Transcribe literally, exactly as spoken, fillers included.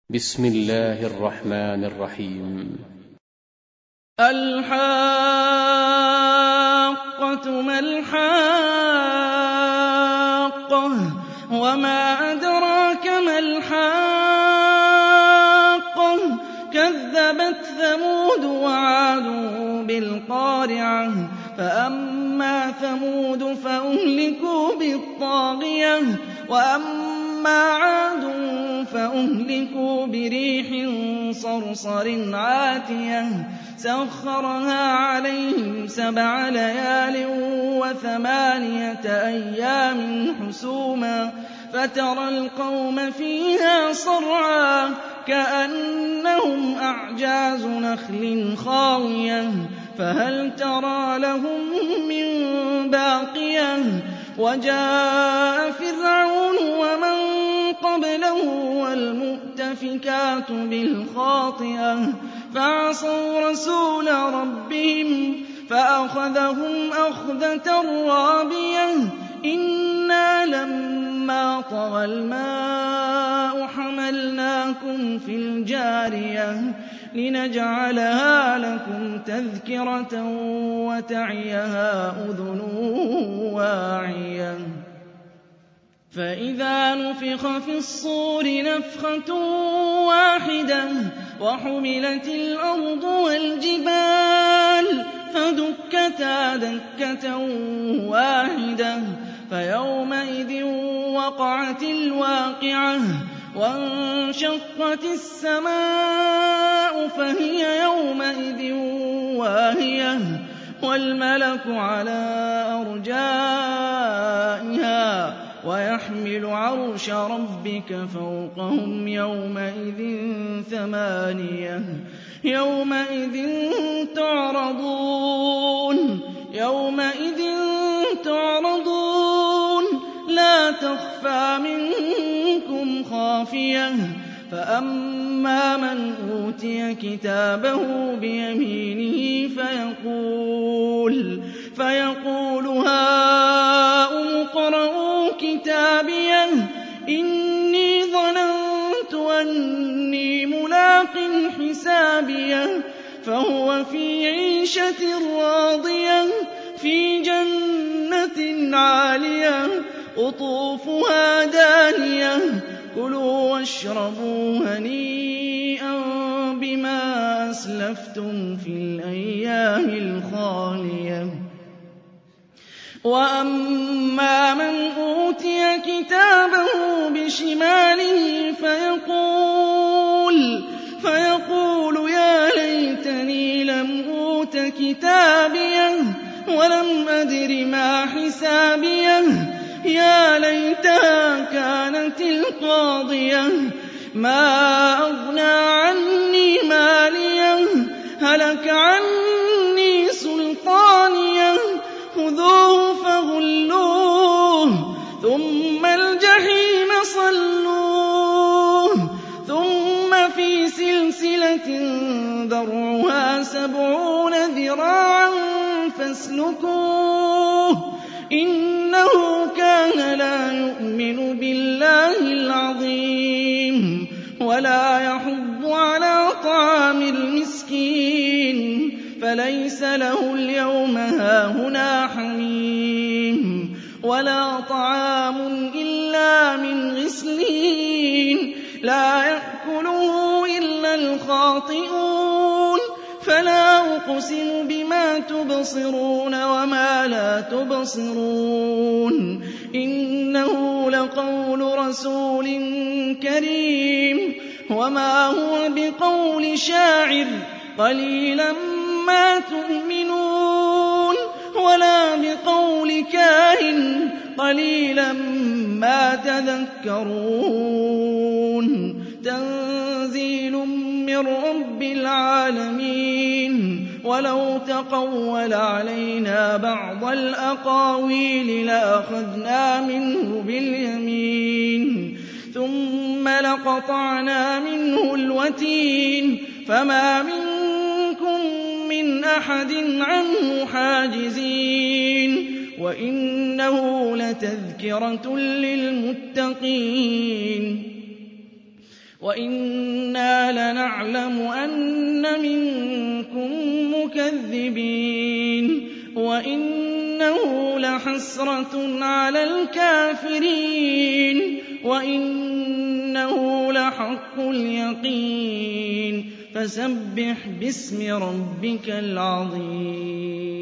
بسم الله الرحمن الرحيم. الحاقة ما الحاقة وما أدراك ما الحاقة كذبت ثمود وعاد بالقارعة فأما ثمود فأهلكوا بالطاغية وأما عاد فأهلكوا بريح صرصر عاتية سخرها عليهم سبع ليال وثمانية أيام حسوما فترى القوم فيها صرعا كأنهم أعجاز نخل خاوية فهل ترى لهم من باقية وجاء فرعون ومن قبله والمؤتفكات بالخاطئة فعصوا رسول ربهم فأخذهم أخذة رابية إنا لما طغى الماء حملناكم في الجارية لنجعلها لكم تذكرة وتعيها أذن واعية فإذا نفخ في الصور نفخة واحدة وحملت الأرض والجبال فدكتا دكة واحدة فيومئذ وقعت الواقعة وانشقت السماء فهي يومئذ واهية والملك على أرجائها ويحمل عرش ربك فوقهم يومئذ ثمانية يومئذ تعرضون يومئذ تعرضون لا تخفى منكم خافية فأما من أوتي كتابه بيمينه فيقول فيقول هاؤم اقرءوا كتابيه إني ظننت أني ملاق حسابيه فهو في عيشة راضية في جنة عالية قطوفها دانية كلوا واشربوا هنيئا بما أسلفتم في الأيام الخالية وأما من أوتي كتابه بشماله فيقول فيقول يا ليتني لم أوت كتابيه ولم أدر ما حسابيه يا ليتها كانت القاضية ما أغنى عني ماليه هلك عني سلطانيه خذوه فغلوه ثم الجحيم صلوه ثم في سلسلة ذرعها سبعون ذراعا فاسلكوه إنه كان لا يؤمن بالله العظيم ولا يحض على طعام المسكين فليس له اليوم هاهنا حميم ولا طعام إلا من غسلين لا يأكله إلا الخاطئون فلا أقسم بما تبصرون وما لا تبصرون إنه لقول رسول كريم وما هو بقول شاعر قليلا ما تؤمنون ولا بقول كاهن قليلا ما تذكرون تنزيل من رب العالمين ولو تقول علينا بعض الأقاويل لأخذنا منه باليمين ثم لقطعنا منه الوتين فما منكم من أحد عنه حاجزين وإنه لتذكرة للمتقين وَإِنَّا لَنَعْلَمُ أَنَّ مِنكُم مُّكَذِّبِينَ وَإِنَّهُ لَحَسْرَةٌ عَلَى الْكَافِرِينَ وَإِنَّهُ لَحَقُّ الْيَقِينِ فَسَبِّحْ بِاسْمِ رَبِّكَ الْعَظِيمِ